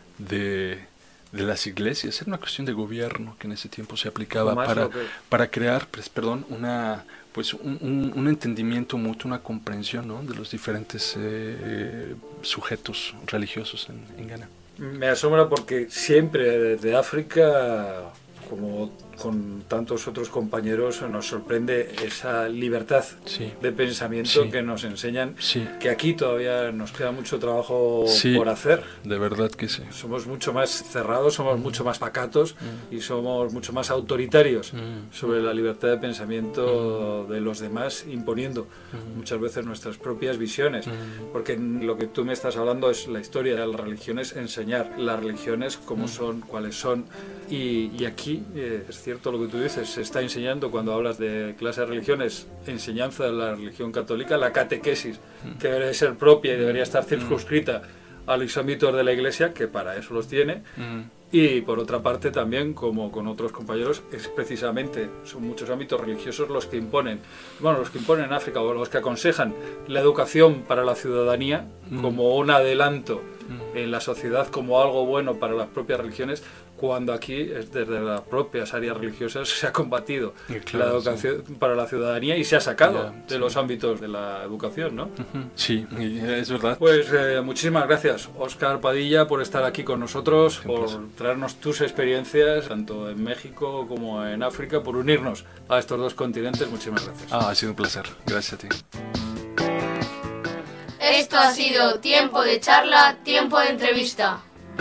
de, de las iglesias, era una cuestión de gobierno que en ese tiempo se aplicaba para, para crear, pues, perdón, una... pues un, un, un entendimiento mutuo, una comprensión, ¿no? De los diferentes eh, sujetos religiosos en, en Ghana. Me asombra porque siempre desde África, como con tantos otros compañeros, nos sorprende esa libertad sí. de pensamiento sí. que nos enseñan, sí. que aquí todavía nos queda mucho trabajo sí, por hacer. De verdad que sí. Somos mucho más cerrados, somos mm. mucho más pacatos mm. y somos mucho más autoritarios mm. sobre la libertad de pensamiento mm. de los demás, imponiendo mm. muchas veces nuestras propias visiones. Mm. Porque lo que tú me estás hablando es la historia de las religiones, enseñar las religiones cómo mm. son, cuáles son. Y, y aquí eh, es cierto lo que tú dices, se está enseñando cuando hablas de clase de religiones, enseñanza de la religión católica, la catequesis, mm. que debe ser propia y debería estar circunscrita mm. a los ámbitos de la Iglesia, que para eso los tiene. Mm. Y por otra parte también, como con otros compañeros, es precisamente, son muchos ámbitos religiosos los que imponen, bueno, los que imponen en África, o los que aconsejan la educación para la ciudadanía mm. como un adelanto mm. en la sociedad, como algo bueno para las propias religiones, cuando aquí, desde las propias áreas religiosas, se ha combatido claro, la educación sí. para la ciudadanía y se ha sacado yeah, de sí. los ámbitos de la educación, ¿no? Uh-huh. Sí, es verdad. Pues eh, muchísimas gracias, Óscar Padilla, por estar aquí con nosotros, Qué por placer. traernos tus experiencias, tanto en México como en África, por unirnos a estos dos continentes. Muchísimas gracias. Ah, ha sido un placer. Gracias a ti. Esto ha sido Tiempo de Charla, Tiempo de Entrevista.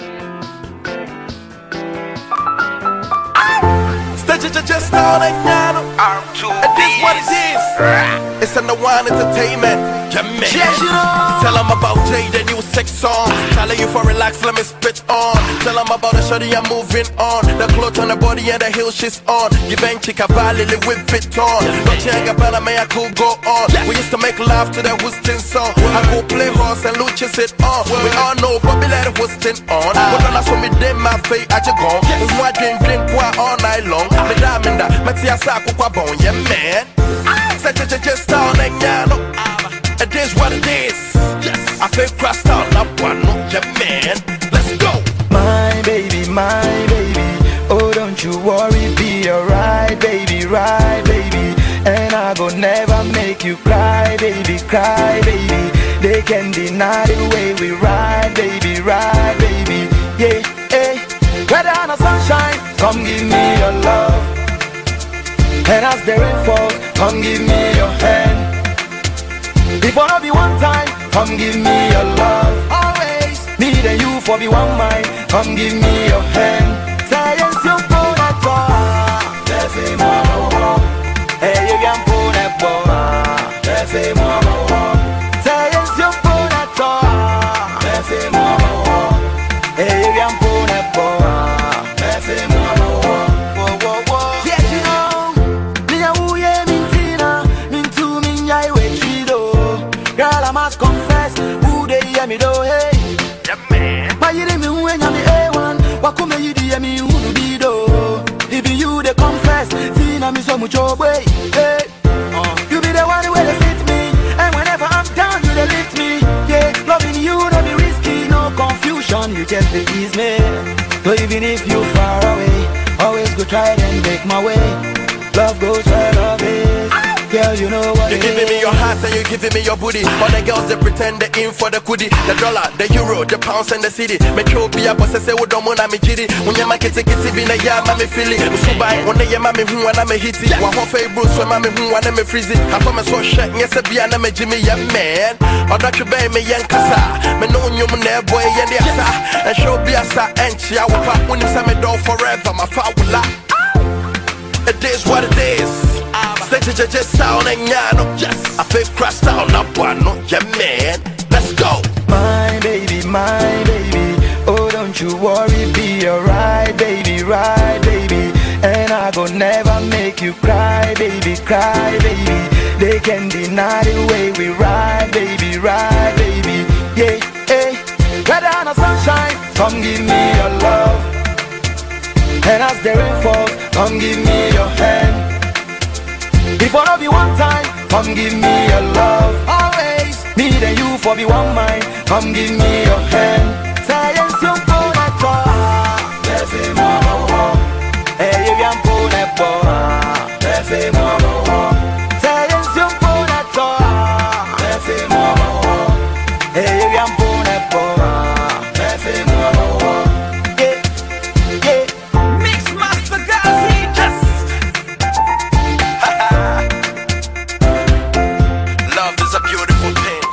Just all they know. And this what it is. It's under one entertainment. Yeah, tell them about Jay, the new sex song. Telling you for relax, let me spit on. Tell them about the shorty I'm moving on. The clothes on the body and the heels she's on. Givenchy Cavalli, the whip fit on. Don't you about me, I could go on. We used to make love to the Houston song. I go play horse and Lucha sit on. We all know Bobby let it Houston on. But when I saw me dim my face, I just gone. It's my drink, drink quite all night long. Me diamond, Matia Saku Quabon, yeah man. Such a just all they know. It is what it is. Yes, I feel crossed out up one, yeah man. Let's go. My baby, my baby. Oh, don't you worry, be alright, baby, right, baby. And I go never make you cry, baby, cry, baby. They can deny the way we ride, baby, ride, baby. Yeah, hey. Weather and the sunshine, come give me your love. And as the rain falls, come give me your hand. If I be one time, come give me your love. Always, me and you for be one mind, come give me your hand. Science you put at all. Let's say more. Hey, you can put at all. Let's say more. Science you put at all. Let's say more. Hey, you can put at all. Let's say more. Confess who they hear me though, hey. Yeah, man. My you me when I'm the A one. What come you do me who do be though? If you they confess, see na me so much way, hey. Uh. You be the one where they fit me, and whenever I'm down you they lift me. Yeah, loving you no be risky, no confusion, you just they ease me. So even if you far away, always go try and make my way. Love goes where love is. Girl, you know what You're it giving me is. your heart and you're giving me your booty. All the girls they pretend they in for the goodie. The dollar, the euro, the pounds and the city. Me throw be a boss say we don't want me jitty. When you make it take it be na ya me feel it. So buy when they me who and me hit it. One half a bruise so me who and me freeze it. I promise so shit yes be and me Jimmy yeah man. Or that you be me yan kasa. Me know you me never boy and the asa. And show be asa and she I will pop when you say me do forever my father will lie. It is what it is. Stay to just sound and yano. Yes, I feel crashed down. Not one, no, yeah, man. Let's go. My baby, my baby. Oh, don't you worry, be alright, baby, right, baby. And I go never make you cry, baby, cry, baby. They can deny the way we ride, baby, ride, baby. Yeah, hey. Weather and the sunshine, come give me your love. And as the rain falls, come give me your hand. If I love you one time, come give me your love. Always, me and you for be one mind. Come give me your hand. Science you put at all. Let's say more. Hey, you can put at all. Let's say more. Science you put at all. Let's say more. Hey, you can put at all. Let's say more. Yeah, yeah. Mix Master Gazi, yes. Love is a beautiful thing.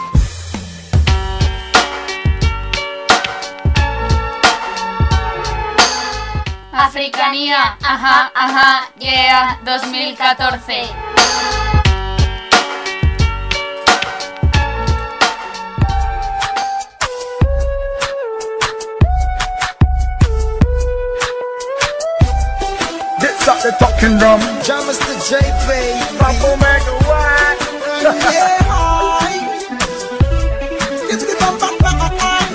Africanía, ajá, ajá, yeah, dos mil catorce. This up the talking drum. Jam Mister J, baby. Papa Mega One. Yeah, hi. Get to the bam, bam, bam, bam.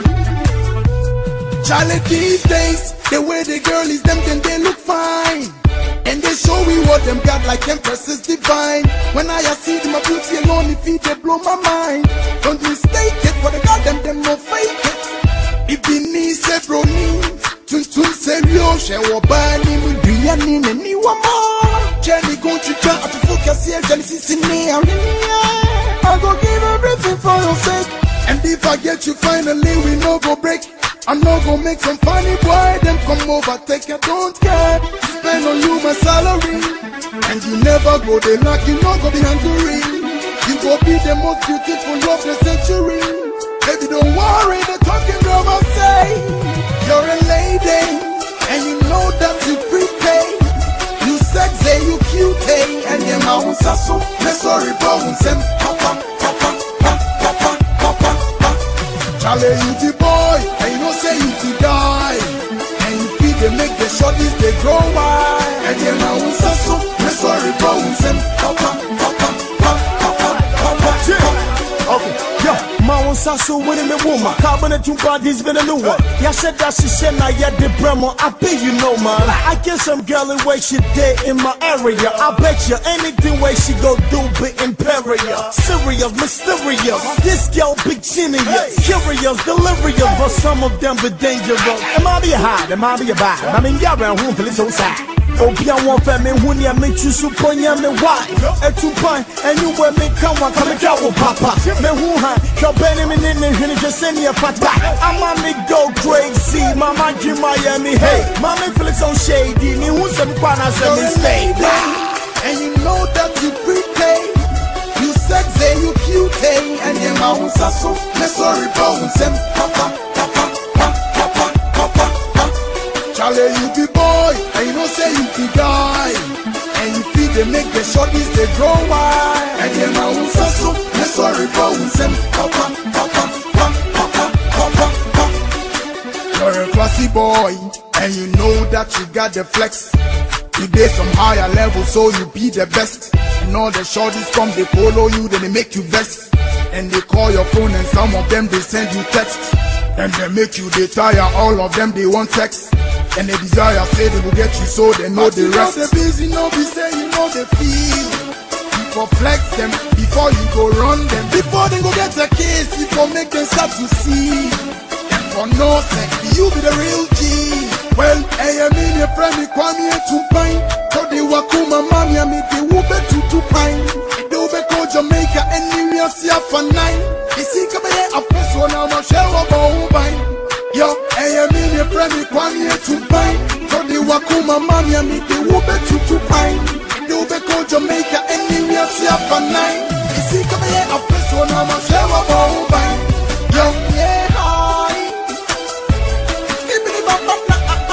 Charlie, these days, the way the girl is them, then they look fine. And they show me what them got like empresses divine. When I see them, I beauty alone, if they blow my mind. Don't mistake it, for the god them, them no fake it. If the knee say bro knee, tun tun say yo, she wa bani mi biya ni ne ni wa ma. Jenny go to try to focus here, Jenny see me out in I go give everything for your sake. And if I get you finally, we no go break. I no go make some funny boy, them come over, take I don't care. Spend on you my salary, and you never go they knock, you no go be hungry. You go be the most beautiful of the century. Baby, don't worry, the talking drum will say you're a lady, and you know that you prepay. You sexy, you cute, and your mouth so me sorry, bones and papa, papa, papa, papa, papa. Charlie, you the boy, and you know say you to die. And you feel they make the shorties they grow wide, and your mouth so me sorry, bones and papa, papa, papa, papa, papa. Okay, yo, my own sasso winning the woman. Carbonate two bodies been a new one. Yeah, said that she said now yeah the Bremo. I bet you know man. I get some girl in way she dead in my area. I bet you anything way she go do be imperial. Serious, mysterious. This girl big genius. Curious, delirious, but some of them be dangerous. Am I be high? Am I be bad? I mean, y'all around home feel so sad. Obia one family when you make you super young and why? A two pine and you will make come on come out with papa. Me who ha, your Benjamin in the Henry just send you a fat back. I'm on me go crazy, mama give Miami. Hey, mama feel so shady. Me who some pana some mistake. And you know that you prepay. You sexy, you cute, and your mouth so me sorry bones and papa, papa, papa, papa, papa. Charlie, you be boy, and you know say you be guy. And you feel they make the shorties they grow wide. And your mouth so me sorry bones and papa, papa, papa, papa, papa. You're a classy boy, and you know that you got the flex. You did some higher level, so you be the best. And all the shorties come, they follow you, then they make you vex. And they call your phone, and some of them they send you text. And they make you they tire, all of them they want sex. And they desire, say they will get you, so they know the rest. But you know they busy, no be say you know they feel. Before flex them, before you go run them, before they go get a case, before make them start to see. And for no sex, you be the real G. Well, I am in your friend, me kwame to pine. So they wakuma mami, me they wube to to pine. Do for nine. You see, come here, a first one, I'm a shell of all mine. Yo, hey, I'm in your friend, you want me to buy. So the Wakuma Mania, me the Wube to to pine. The Wube go Jamaica, and me, we are for nine. You see, come here, a first one, I'm a shell of all mine. Yo, yeah, hi. Skipping it up, up, up,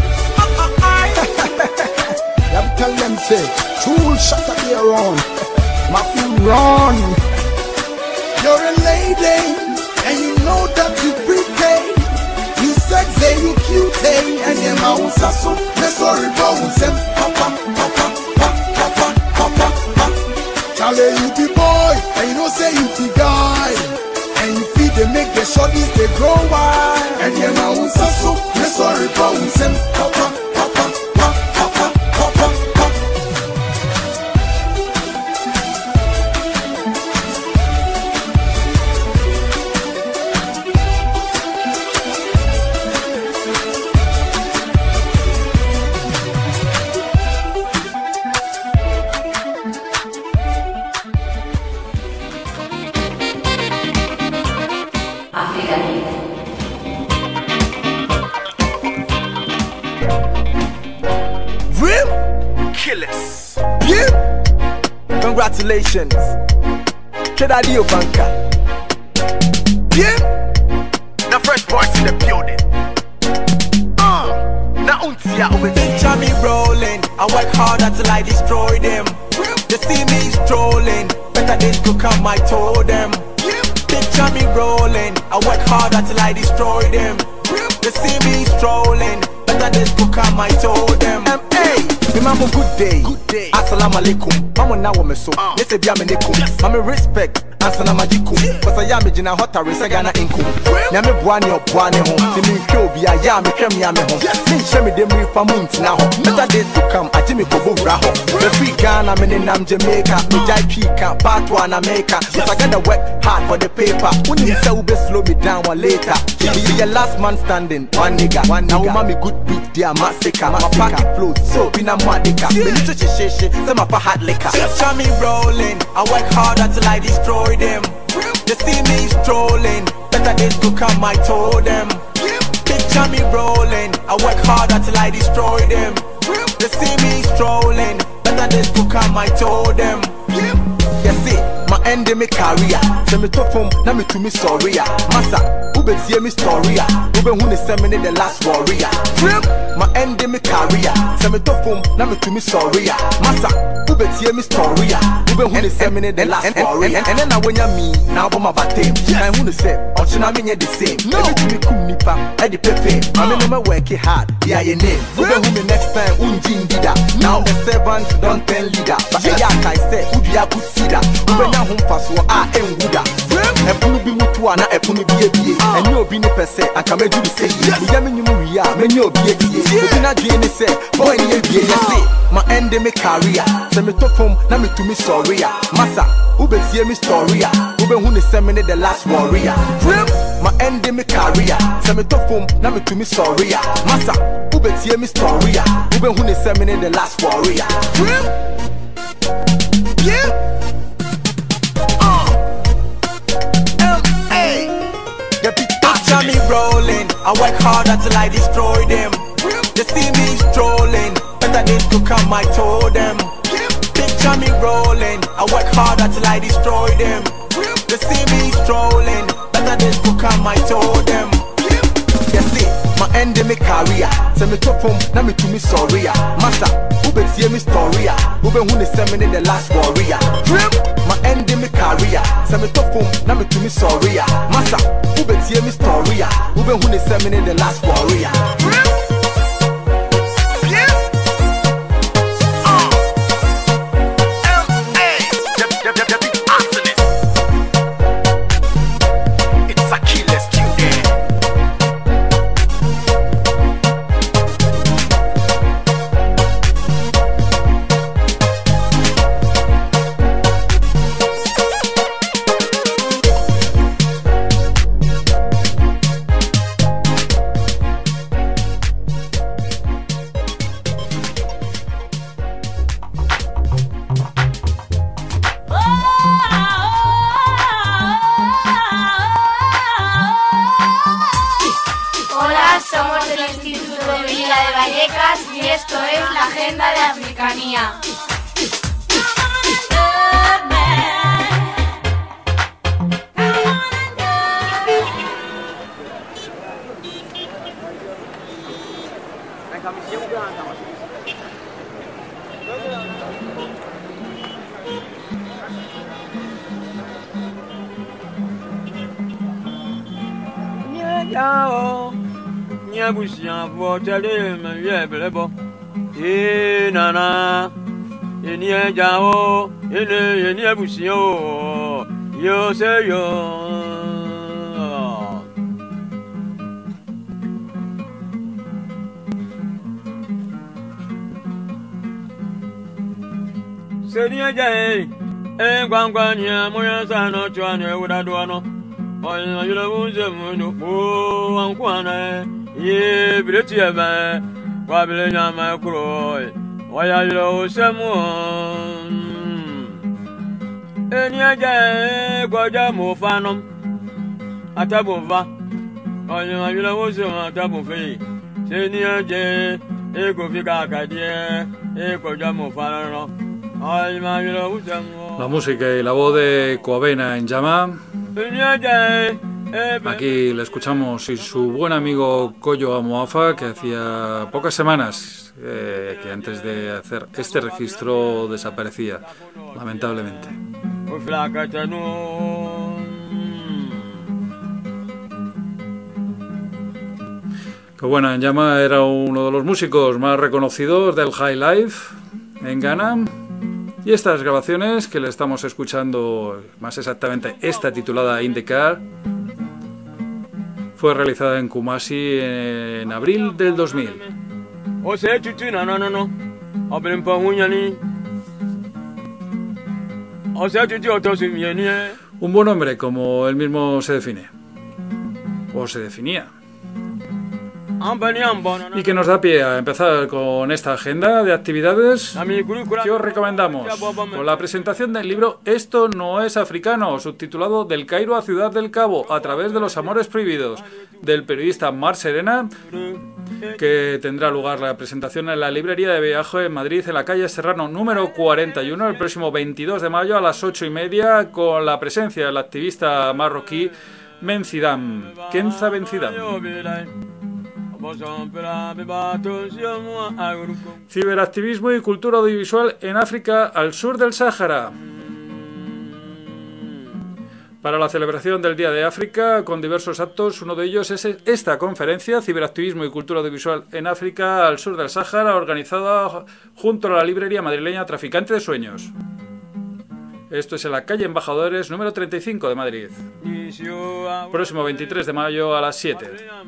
up, up. Tell them, say, tool shut up here on. My food run. You're a lady, and you know that you pretty. You sexy, you cute, and your mouth are so. Let's sorry, bones and papa, papa, papa, papa, papa. Charlie, you be boy, and you know say you be guy. And you feed they make the shorties they grow wide. And your mouth are so. Let's sorry, bones and papa, papa, papa, papa, papa. Killers. Yeah. Congratulations. Kedadio Banka. Yeah. The fresh boys in the building. Uh. Now untia over. Picture me rolling. I work hard until I destroy them. They see me strolling. Better days to come, I told them. Picture me rolling. I work hard until I destroy them. They see me strolling. Better days to come, I told them. M A Remember good day, good day. Assalamu alaikum. Mama na wame so. Let's say biya menekum. Mama respect. Ansana majikum. Cause I am jina hota resa gana inkum. Nyame buani o buani hon. Timi kyo biya ya me krem ya me hon. Min shemi dem rifa munti na hon. Better days to come. Ajimi kobo raho. The free Ghana me nam Jamaica. Me jai pika. Part one America. Cause I gotta work hard for the paper. Uni say ube slow me down one later. Be your last man standing. One nigga. One nigga. Now mommy good beat. They are massacre. My pocket flows. So be na madika. Me need to shishishi. Say my pa hot liquor. Picture me rolling. I work hard until I destroy them. They see me strolling. Better days to come, I told them. Picture me rolling. I work hard until I destroy them. They see me strolling. Better days to come, I told them. Yes, it. My end in my career. Say me tough home, now me to me sorry. Massa, ube see me story. Ube who is send me the last warrior. My end in my career. Say me tough home, now me to me sorry. Massa, ube see me story. Ube who is send me the last warrior. And then I when you me now for my batem. And who is say, or should I mean the same? No, to me kum nipa, I the pepe. I mean no work it hard. Yeah, your name. Ube who me next time unjin dida. Now the servant don't tell leader. But yeah, I say, who be a good see that. Ube na home pass wa a enguda. Epunu bi mutu ana epunu bi ebie. Enye obi ni pese aka medu bi say. Me ya menyum wi a menye obi etie. Obi na dwe ni say boy ni ebie yesi. My end me career. Se me to form na me to me sorry. Massa, ube tie me story. Ube hu ni say me the last warrior. My end me career. Se me to form na me to me sorry. Massa, ube tie me story. Ube hu ni say me the last warrior. Yeah. Picture me rolling, I work hard until I destroy them. They see me strolling, better days to come, I told them. Picture me rolling, I work hard until I destroy them. They see me strolling, better days to come, I told them. Yes, it, my end in my career. Say me tough home, now me to me sorry. Massa, ube see me story. Ube who ni send me the last warrior. My end in my career. Say me tough home, now me to me sorry. Massa, ube see me story. Ube who ni send me the last warrior. Esto es la Agenda de Africanía. Nyabusia votele me belebo e nana eni jao ene eni abusio yo se yo Senia jae e gwangwanya moya sano chwane udadwano oyin ayula bunze muno po ankwana ye bileti ebe kwa bile nyama kuro waya yilo semu eni aja gwaja mo fanom atabova oyin ayula bunze atabofe seni aje e go fika kadie e gwaja mo fanano oyin ayula bunze. La música y la voz de Coavena en Llama. Eni aja Aquí le escuchamos y su buen amigo Koyo Amoafa, que hacía pocas semanas eh, que antes de hacer este registro desaparecía, lamentablemente. Coavena en Llama era uno de los músicos más reconocidos del High Life en Ghana. Y estas grabaciones que le estamos escuchando, más exactamente esta titulada In The Car, fue realizada en Kumasi en abril del dos mil. Un buen hombre, como él mismo se define, o se definía. Y que nos da pie a empezar con esta agenda de actividades que os recomendamos, con la presentación del libro Esto no es africano, subtitulado Del Cairo a Ciudad del Cabo, a través de los amores prohibidos, del periodista Mar Serena, que tendrá lugar la presentación en la librería de Viaje en Madrid, en la calle Serrano número cuarenta y uno, el próximo veintidós de mayo a las ocho y media, con la presencia del activista marroquí Benzidam, Kenza Benzidam. Ciberactivismo y cultura audiovisual en África al sur del Sáhara. Para la celebración del Día de África, con diversos actos, uno de ellos es esta conferencia, Ciberactivismo y cultura audiovisual en África al sur del Sáhara, organizada junto a la librería madrileña Traficante de Sueños. Esto es en la calle Embajadores número treinta y cinco de Madrid. Próximo veintitrés de mayo a las siete.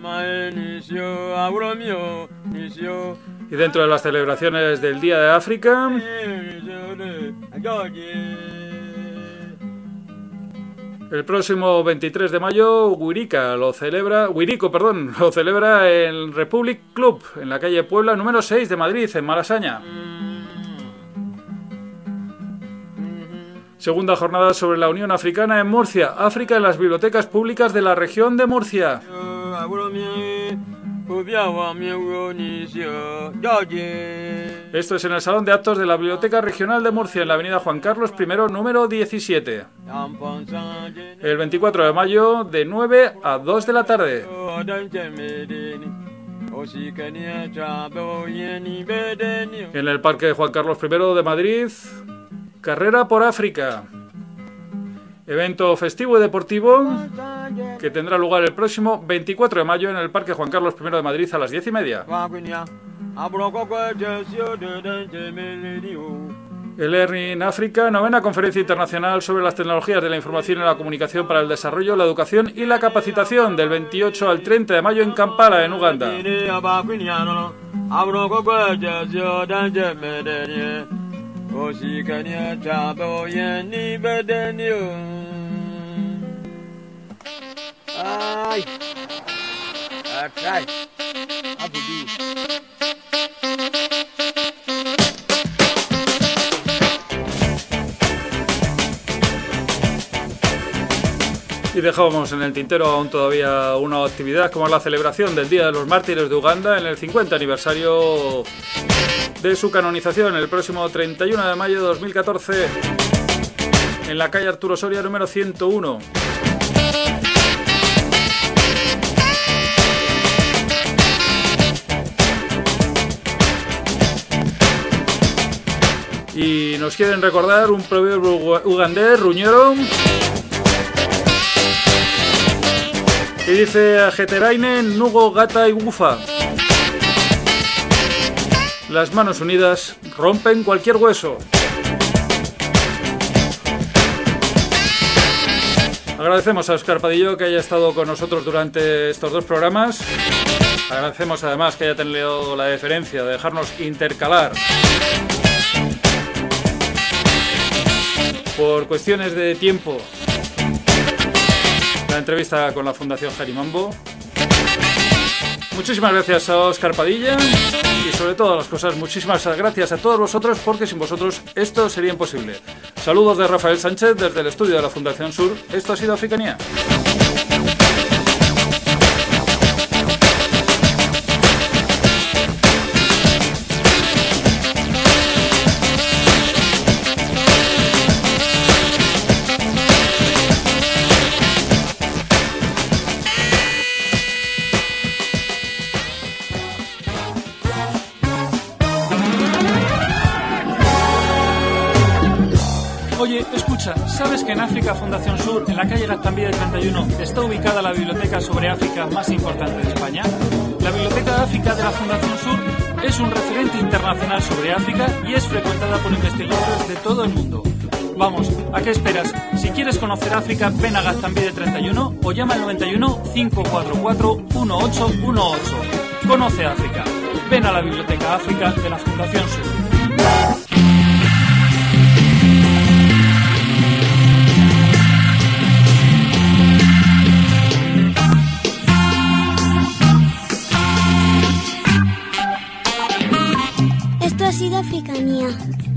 Y dentro de las celebraciones del Día de África, el próximo veintitrés de mayo Wirika lo celebra, Wiriko, perdón, lo celebra el Republic Club en la calle Puebla número seis de Madrid, en Malasaña. Segunda jornada sobre la Unión Africana en Murcia. África en las bibliotecas públicas de la región de Murcia. Esto es en el Salón de Actos de la Biblioteca Regional de Murcia, en la avenida Juan Carlos primero, número diecisiete. El veinticuatro de mayo, de nueve a dos de la tarde. En el Parque Juan Carlos primero de Madrid, Carrera por África. Evento festivo y deportivo que tendrá lugar el próximo veinticuatro de mayo en el Parque Juan Carlos primero de Madrid a las diez y media. El Learning África, novena conferencia internacional sobre las tecnologías de la información y la comunicación para el desarrollo, la educación y la capacitación, del veintiocho al treinta de mayo en Kampala, en Uganda. Ay, ay, Y dejamos en el tintero aún todavía una actividad como la celebración del Día de los Mártires de Uganda en el cincuenta aniversario de su canonización el próximo treinta y uno de mayo de dos mil catorce en la calle Arturo Soria número ciento uno. Y nos quieren recordar un proverbio ugandés, ruñero, y dice: Ajeterainen, Nugo, Gata y Gufa. Las manos unidas rompen cualquier hueso. Agradecemos a Óscar Padillo que haya estado con nosotros durante estos dos programas. Agradecemos además que haya tenido la deferencia de dejarnos intercalar, por cuestiones de tiempo, la entrevista con la Fundación Jarimambo. Muchísimas gracias a Óscar Padilla y, sobre todas las cosas, muchísimas gracias a todos vosotros, porque sin vosotros esto sería imposible. Saludos de Rafael Sánchez desde el estudio de la Fundación Sur. Esto ha sido Africanía. Oye, escucha, ¿sabes que en África Fundación Sur, en la calle Gaztambide treinta y uno, está ubicada la biblioteca sobre África más importante de España? La Biblioteca de África de la Fundación Sur es un referente internacional sobre África y es frecuentada por investigadores de todo el mundo. Vamos, ¿a qué esperas? Si quieres conocer África, ven a Gaztambide treinta y uno o llama al noventa y uno, cinco cuatro cuatro, uno ocho uno ocho. Conoce África. Ven a la Biblioteca África de la Fundación Sur. Esto ha sido Africanía.